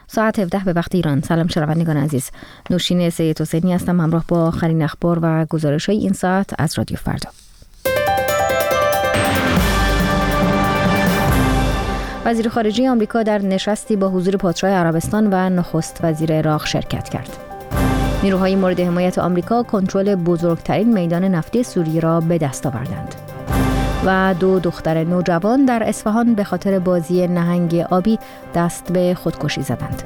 ساعت 17 به وقت ایران. سلام شنوندگان عزیز، نوشین سید حسینی هستم همراه با آخرین اخبار و گزارش‌های این ساعت از رادیو فردا. وزیر خارجه آمریکا در نشستی با حضور پادشاه عربستان و نخست وزیر عراق شرکت کرد. نیروهای مورد حمایت آمریکا کنترل بزرگترین میدان نفتی سوریه را به دست آوردند. و 2 دختر نوجوان در اصفهان به خاطر بازی نهنگ آبی دست به خودکشی زدند.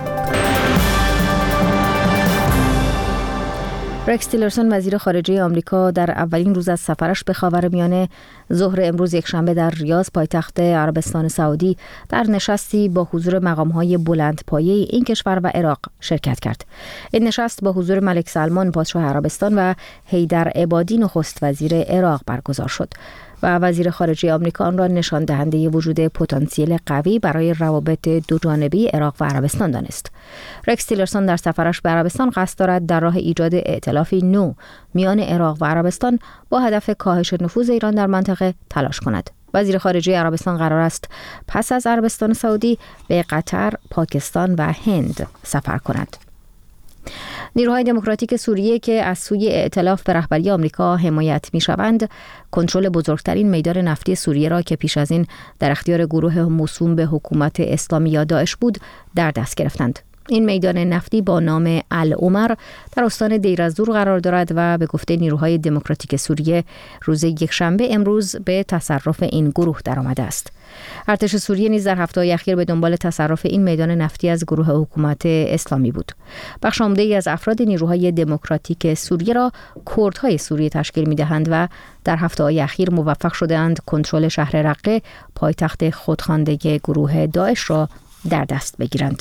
رکس تیلرسون وزیر خارجه آمریکا در اولین روز از سفرش به خاورمیانه ظهر امروز یکشنبه در ریاض پایتخت عربستان سعودی در نشستی با حضور مقام‌های بلندپایه این کشور و عراق شرکت کرد. این نشست با حضور ملک سلمان پادشاه عربستان و حیدر عبادی نخست وزیر عراق برگزار شد و وزیر خارجه آمریکا آن را نشان دهنده وجود پتانسیل قوی برای روابط دوجانبه عراق و عربستان دانست. رکس تیلرسون در سفرش به عربستان قصد دارد در راه ایجاد ائتلافی نو میان عراق و عربستان با هدف کاهش نفوذ ایران در منطقه تلاش کند. وزیر خارجه عربستان قرار است پس از عربستان سعودی به قطر، پاکستان و هند سفر کند. نیروهای دموکراتیک سوریه که از سوی ائتلاف به رهبری آمریکا حمایت می‌شوند، کنترل بزرگترین میدان نفتی سوریه را که پیش از این در اختیار گروه موسوم به حکومت اسلامی یا داعش بود، در دست گرفتند. این میدان نفتی با نام العمر در استان دیر از-زور قرار دارد و به گفته نیروهای دموکراتیک سوریه روز یکشنبه امروز به تصرف این گروه درآمده است. ارتش سوریه نیز در هفته‌های اخیر به دنبال تصرف این میدان نفتی از گروه حکومت اسلامی بود. بخش عمده‌ای از افراد نیروهای دموکراتیک سوریه را کردهای سوریه تشکیل می‌دهند و در هفته‌های اخیر موفق شده‌اند کنترل شهر رقه، پایتخت خودخوانده گروه داعش را در دست بگیرند.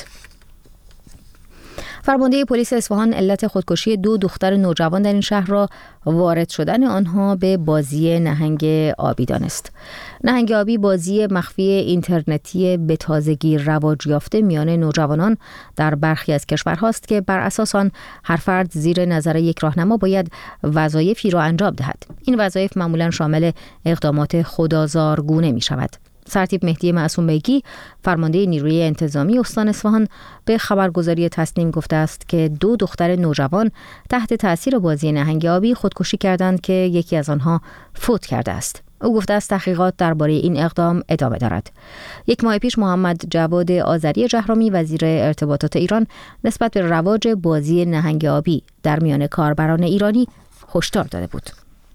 فرمانده پلیس اصفهان علت خودکشی 2 دختر نوجوان در این شهر را وارد شدن آنها به بازی نهنگ آبی دانست. نهنگ آبی بازی مخفی اینترنتی به تازگی رواج یافته میان نوجوانان در برخی از کشورهاست که بر اساس آن هر فرد زیر نظر یک راهنما باید وظایفی را انجام دهد. این وظایف معمولاً شامل اقدامات خودآزارگونه می شود. سرتیپ مهدی معصوم بیگی فرمانده نیروی انتظامی استان اصفهان به خبرگزاری تسنیم گفته است که 2 دختر نوجوان تحت تأثیر بازی نهنگ آبی خودکشی کردند که یکی از آنها فوت کرده است. او گفته است تحقیقات درباره این اقدام ادامه دارد. 1 ماه پیش محمد جواد آذری جهرمی وزیر ارتباطات ایران نسبت به رواج بازی نهنگ آبی در میان کاربران ایرانی هشدار داده بود.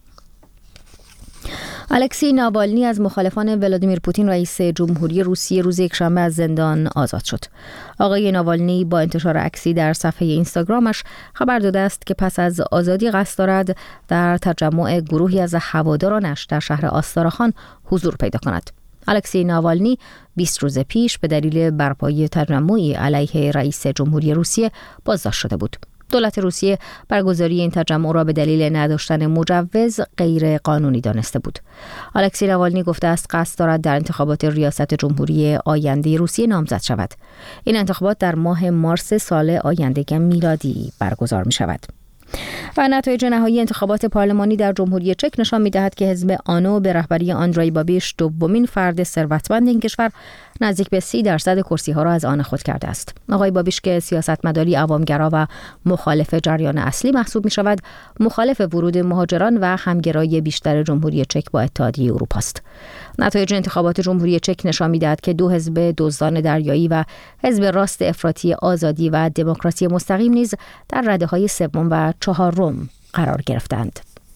الکسی ناوالنی از مخالفان ولادیمیر پوتین رئیس جمهوری روسیه روز یکشنبه از زندان آزاد شد. آقای ناوالنی با انتشار عکسی در صفحه اینستاگرامش خبر داده است که پس از آزادی قصد دارد در تجمع گروهی از هوادارانش در شهر آستاراخان حضور پیدا کند. الکسی ناوالنی 20 روز پیش به دلیل برپایی تجمعی علیه رئیس جمهوری روسیه بازداشت شده بود. دولت روسیه برگزاری این تجمع را به دلیل نداشتن مجوز غیر قانونی دانسته بود. الکسی ناوالنی گفته است قصد دارد در انتخابات ریاست جمهوری آینده روسیه نامزد شود. این انتخابات در ماه مارس سال آینده میلادی برگزار می شود. و نتایج نهایی انتخابات پارلمانی در جمهوری چک نشان می‌دهد که حزب آنو به رهبری آندری بابیش دومین فرد ثروتمند این کشور نزدیک به 30% کرسی‌ها را از آن خود کرده است. آقای بابیش که سیاستمداری عوامگرا و مخالف جریان اصلی محسوب می‌شود، مخالف ورود مهاجران و همگرای بیشتر جمهوری چک با اتحادیه اروپا است. نتایج انتخابات جمهوری چک نشان می‌دهد که 2 حزب دزدان دریایی و حزب راست افراطی آزادی و دموکراسی مستقیم نیز در رده‌های سوم و 4 قرار گرفتند.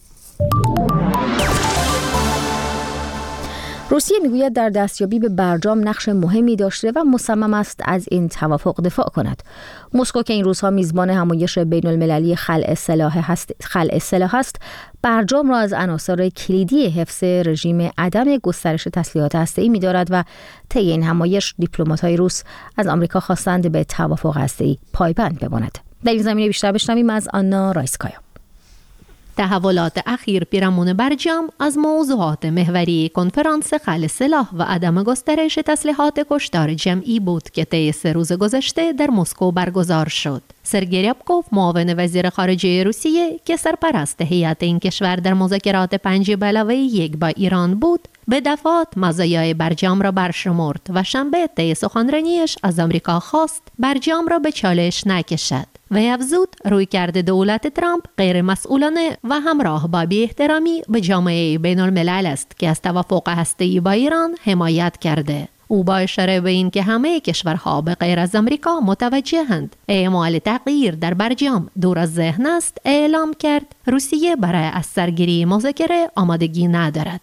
روسیه میگوید در دستیابی به برجام نقش مهمی داشته و مصمم است از این توافق دفاع کند. مسکو که این روزها میزبان همایش بین‌المللی خلع سلاح است، برجام را از عناصر کلیدی حفظ رژیم عدم گسترش تسلیحات هسته‌ای می‌دارد و طی این همایش دیپلمات‌های روس از آمریکا خواستند به توافق هسته‌ای پایبند بماند. در این زمینه بیشتر بشنویم از آنا رایسکایا. تحولات اخیر پیرامون برجام از موضوعات محوری کنفرانس خلع سلاح و عدم گسترش تسلیحات کشتار جمعی بود که طی 3 روز گذشته در مسکو برگزار شد. سرگئی ریابکوف معاون وزیر خارجه روسیه که سرپرست هیئت این کشور در مذاکرات 5+1 با ایران بود، به دفعات مزایای برجام را برشمرد و شنبه طی سخنرانیش از آمریکا خواست برجام را به چالش نکشد. و افزود رویکرد دولت ترامپ غیر مسئولانه و همراه با بی‌احترامی به جامعه بین الملل است که از توافق هسته‌ای با ایران حمایت کرده. او با اشاره به این که همه کشورها به غیر از آمریکا متوجهند اعمال تغییر در برجام دور از ذهن است، اعلام کرد روسیه برای از سرگیری مذاکره آمادگی ندارد.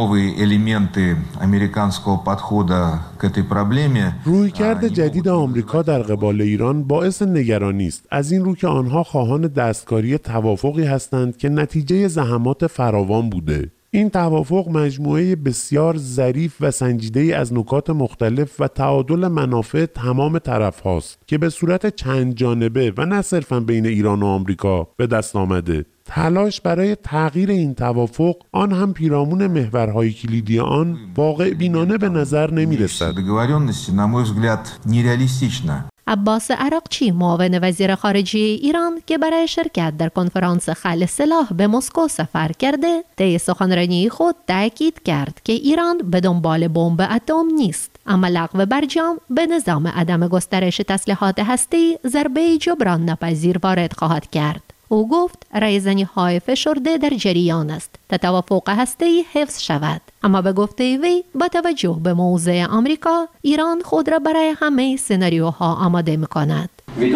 رویکرد جدید آمریکا در قبال ایران باعث نگرانی است، از این رو که آنها خواهان دستکاری توافقی هستند که نتیجه زحمات فراوان بوده. این توافق مجموعه بسیار ظریف و سنجیده‌ای از نکات مختلف و تعادل منافع تمام طرف هاست که به صورت چند جانبه و نه صرفاً بین ایران و آمریکا به دست آمده. تلاش برای تغییر این توافق، آن هم پیرامون محورهای کلیدی آن، واقع بینانه به نظر نمی رسد. عباس عراقچی معاون وزیر خارجه ایران که برای شرکت در کنفرانس خل سلاح به مسکو سفر کرده، طی سخنرانی خود تاکید کرد که ایران به دنبال بمب اتم نیست، اما لغو برجام به نظام عدم گسترش تسلیحات هسته‌ای ضربه جبران ناپذیر وارد خواهد کرد. او گفت رایزنی‌های فشرده در جریان است تا توافق هسته‌ای حفظ شود، اما به گفته وی با توجه به موضع آمریکا، ایران خود را برای همه سناریوها آماده می‌کند.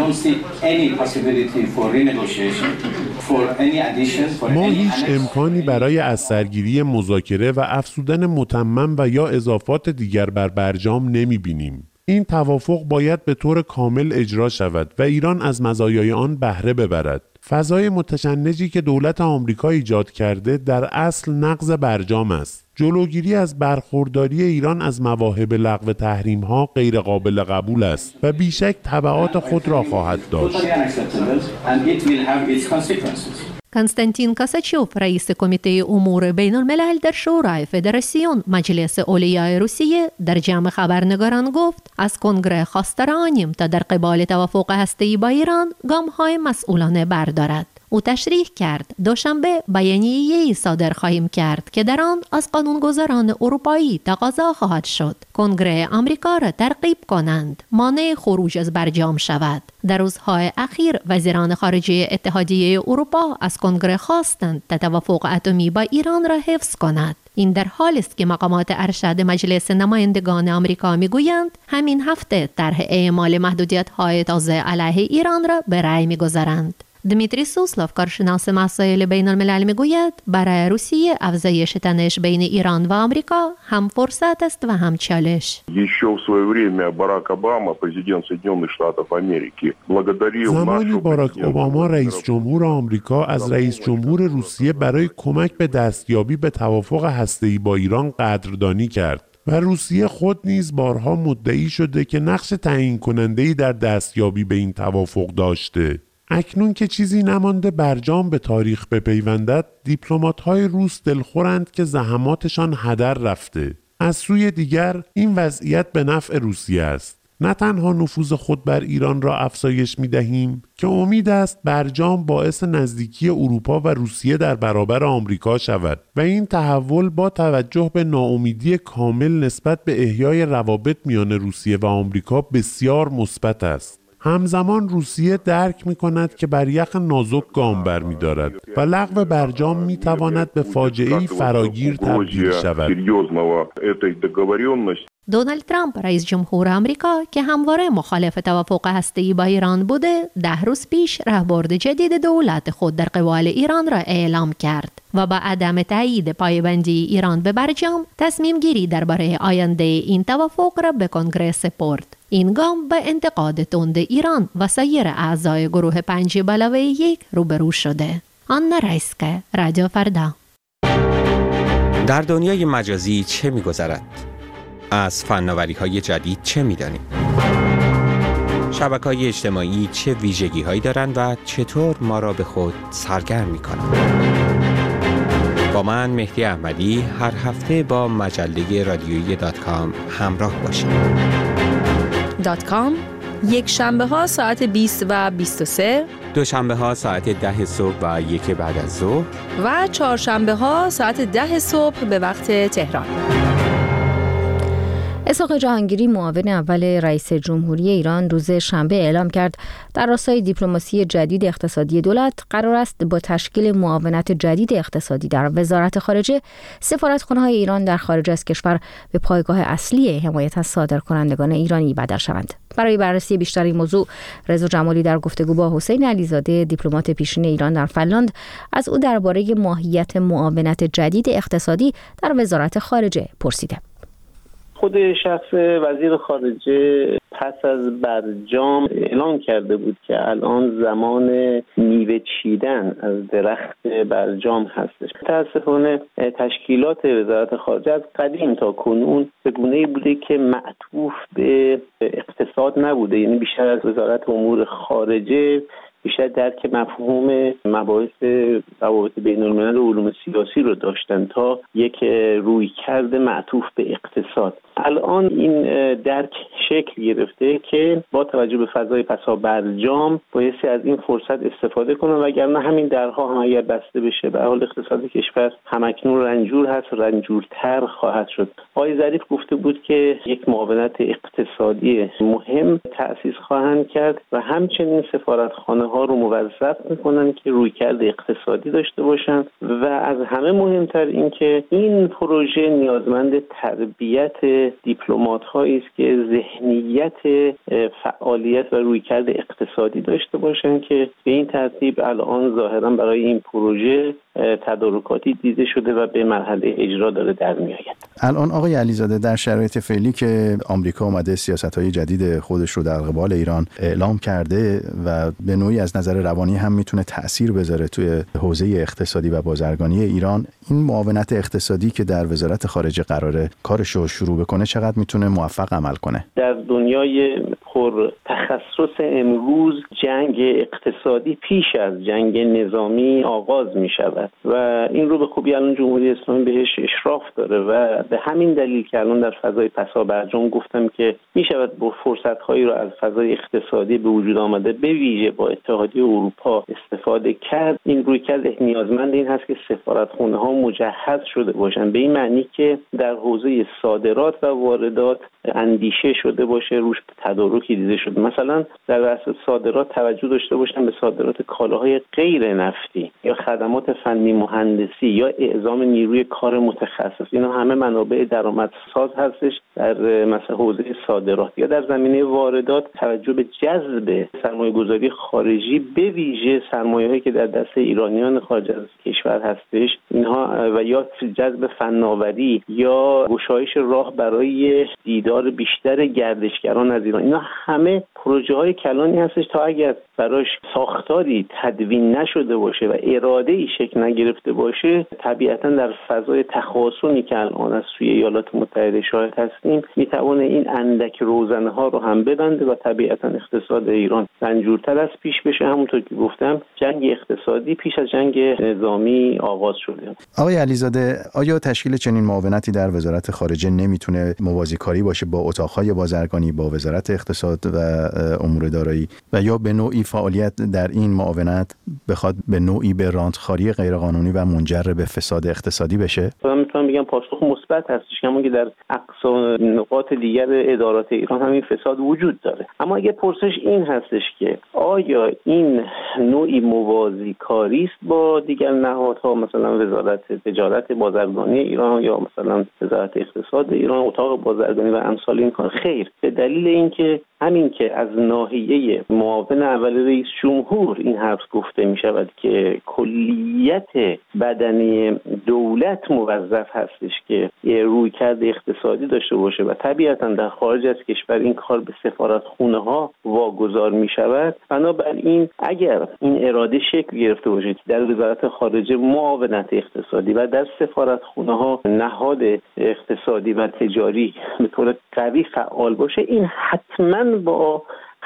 ما هیچ امکانی برای از سرگیری مذاکره و افزودن متمم و یا اضافات دیگر بر برجام نمی‌بینیم. این توافق باید به طور کامل اجرا شود و ایران از مزایای آن بهره ببرد. فضای متشنجی که دولت آمریکا ایجاد کرده در اصل نقض برجام است. جلوگیری از برخورداری ایران از مواهب لغو تحریم‌ها غیر قابل قبول است و بیشک تبعات خود را خواهد داشت. کنستانتین کاساچوف رئیس کمیته امور بین الملل در شورای فدراسیون مجلس اولیای روسیه در جمع خبرنگاران گفت از کنگره خواسته رانیم تا در قبال توافق هسته‌ای با ایران گام‌های مسئولانه بردارد. او تشریح کرد دوشنبه بیانیه‌ای صادر خواهیم کرد که در آن از قانونگذاران اروپایی تقاضا خواهد شد کنگره آمریکا را ترغیب کنند مانع خروج از برجام شود. در روزهای اخیر وزیران خارجه اتحادیه اروپا از کنگره خواستند تا توافق اتمی با ایران را حفظ کند. این در حالی است که مقامات ارشد مجلس نمایندگان آمریکا میگویند همین هفته طرح اعمال محدودیت‌های تازه علیه ایران را به رأی میگذارند. دمیتری سوسلوف کارشناس مسائل بین الملل میگوید برای روسیه افزایش تنش بین ایران و آمریکا هم فرصت است و هم چالش. زمانی باراک اوباما رئیس جمهور آمریکا از رئیس جمهور روسیه برای کمک به دستیابی به توافق هسته‌ای با ایران قدردانی کرد و روسیه خود نیز بارها مدعی شده که نقش تعیین کننده‌ای در دستیابی به این توافق داشته. اکنون که چیزی نمانده برجام به تاریخ بپیوندد، دیپلمات‌های روس دلخورند که زحماتشان هدر رفته. از سوی دیگر این وضعیت به نفع روسیه است. نه تنها نفوذ خود بر ایران را افزایش می‌دهیم که امید است برجام باعث نزدیکی اروپا و روسیه در برابر آمریکا شود و این تحول با توجه به ناامیدی کامل نسبت به احیای روابط میان روسیه و آمریکا بسیار مثبت است. همزمان روسیه درک می‌کند که بر یخ نازک گام برمی‌دارد و لغو برجام می‌تواند به فاجعه‌ای فراگیر تبدیل شود. دونالد ترامپ رئیس جمهور آمریکا که همواره مخالف توافق هسته‌ای با ایران بوده، 10 روز پیش راهبرد جدید دولت خود در قبال ایران را اعلام کرد و با عدم تایید پایبندی ایران به برجام تصمیم گیری درباره آینده این توافق را به کنگره سپرد. این گام به انتقاد تند ایران و سایر اعضای گروه 5+1 روبرو شده. آنا رایسکه، رادیو فردا. در دنیای مجازی چه می‌گذرد؟ از فناوری‌های جدید چه می‌دانیم؟ شبکه‌های اجتماعی چه ویژگی‌هایی دارند و چطور ما را به خود سرگرم می‌کنند؟ با من مهدی احمدی هر هفته با مجله رادیویی .com همراه باشید. .com یک شنبه ها ساعت 20 و 23 دوشنبه ها ساعت 10 صبح و 1 بعد از ظهر و چهارشنبه ها ساعت 10 صبح به وقت تهران. اسحاق جهانگیری معاون اول رئیس جمهوری ایران روز شنبه اعلام کرد در راستای دیپلماسی جدید اقتصادی دولت قرار است با تشکیل معاونت جدید اقتصادی در وزارت خارجه سفارتخانه‌های ایران در خارج از کشور به پایگاه اصلی حمایت از صادرکنندگان ایرانی بدل شوند. برای بررسی بیشتر این موضوع رضا جمالی در گفتگو با حسین علیزاده دیپلمات پیشین ایران در فنلاند از او درباره ماهیت معاونت جدید اقتصادی در وزارت خارجه پرسیده. خود شخص وزیر خارجه پس از برجام اعلام کرده بود که الان زمان میوه چیدن از درخت برجام هستش. متاسفانه تشکیلات وزارت خارجه از قدیم تا کنون به گونه‌ای بوده که معطوف به اقتصاد نبوده، یعنی بیشتر از وزارت امور خارجه بیشتر درک مفهوم مباحث روابط بین‌الملل و علوم سیاسی رو داشتن تا یک رویکرد معطوف به اقتصاد. الان این درک شکل گرفته که با توجه به فضای پسا برجام بایستی از این فرصت استفاده کنن، وگرنه همین درها هم اگر بسته بشه به حال اقتصاد کشور همکنون رنجور هست، رنجورتر خواهد شد. آقای ظریف گفته بود که یک معاونت اقتصادی مهم تأسیس خواهند کرد و همچنین سفارتخانه ها رو موظف میکنن که رویکرد اقتصادی داشته باشن و از همه مهمتر این که این پروژه نیازمند تربیت دیپلمات هایی است که ذهنیت فعالیت و رویکرد اقتصادی داشته باشن که به این ترتیب الان ظاهرا برای این پروژه تدارکاتی دیده شده و به مرحله اجرا داره در میآید. الان آقای علیزاده در شرایط فعلی که آمریکا اومده سیاست‌های جدید خودش رو در قبال ایران اعلام کرده و به نوعی از نظر روانی هم میتونه تأثیر بذاره توی حوزه اقتصادی و بازرگانی ایران، این معاونت اقتصادی که در وزارت خارجه قراره کارش رو شروع بکنه چقدر میتونه موفق عمل کنه؟ در دنیای پر تخصص امروز جنگ اقتصادی پیش از جنگ نظامی آغاز می شود و این رو به خوبی الان جمهوری اسلامی بهش اشراف داره و به همین دلیل که الان در فضای پسا برجام گفتم که می شود با فرصت‌هایی رو از فضای اقتصادی به وجود آمده به ویژه با اتحادیه اروپا استفاده کرد. این رویکرد نیازمند این هست که سفارتخانه‌ها مجهز شده باشند، به این معنی که در حوزه صادرات و واردات اندیشه شده باشه، روش تدارکی دیده شده. مثلا در بحث صادرات توجه داشته باشن به صادرات کالاهای غیر نفتی یا خدمات فنی مهندسی یا اعزام نیروی کار متخصص، اینا همه منابع درآمدساز هستش در مثلا حوزه صادرات. یا در زمینه واردات توجه به جذب سرمایه‌گذاری خارجی به ویژه سرمایه‌هایی که در دست ایرانیان خارج از کشور هستش، اینها و یا جذب فناوری یا گشایش راه برای دیدار بیشتر گردشگران از ایران، اینا همه پروژه‌های کلانی هستش تا اگر براش ساختاری تدوین نشده باشه و اراده‌ای شکل نگرفته باشه، طبیعتاً در فضای تخاصمی که الان از سوی ایالات متحده شاهد هستیم میتونه این اندک روزنه‌ها رو هم ببنده و طبیعتاً اقتصاد ایران رنجورتر از پیش بشه. همونطور که گفتم جنگ اقتصادی پیش از جنگ نظامی آغاز شده. آقای علیزاده، آیا تشکیل چنین معاونتی در وزارت خارجه نمیتونه موازیکاری باشه با اتاق‌های بازرگانی، با وزارت اقتصاد و امور دارایی و یا به نوعی فعالیت در این معاونت بخواد به نوعی به راندخواری غیرقانونی و منجر به فساد اقتصادی بشه؟ من میتونم بگم پاسخ مثبت هستش، کما که در اقصا نقاط دیگر ادارات ایران همین فساد وجود داره. اما اگه پرسش این هستش که آیا این نوعی موازی کاری است با دیگر نهادها، مثلا وزارت تجارت بازرگانی ایران یا مثلا وزارت اقتصاد ایران، اتاق بازرگانی و امثال این کار؟ خیر، به دلیل اینکه همین که از ناحیه معاون اول رئیس جمهور این حرف گفته می شود که کلیت بدنی دولت موظف هستش که رویکرد اقتصادی داشته باشه و طبیعتا در خارج از کشور این کار به سفارتخانه ها واگذار می شود. بنابراین اگر این اراده شکل گرفته باشه در وزارت خارجه معاونت اقتصادی و در سفارتخانه ها نهاد اقتصادی و تجاری به طور قوی فعال باشه، این حتما با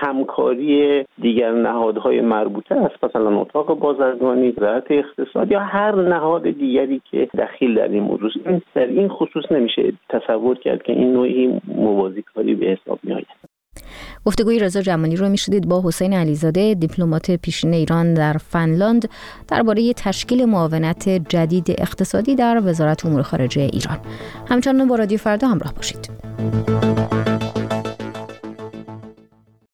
همکاری دیگر نهادهای مربوطه است، مثلا اتاق بازرگانی، وزارت اقتصاد یا هر نهاد دیگری که دخیل در این موضوع، در این خصوص نمیشه تصور کرد که این نوعی موازی کاری به حساب می آید. گفتگوی رضا جمالی رو میشنیدید با حسین علیزاده، دیپلمات پیشین ایران در فنلاند، درباره تشکیل معاونت جدید اقتصادی در وزارت امور خارجه ایران. همچنان با رادیو فردا همراه باشید.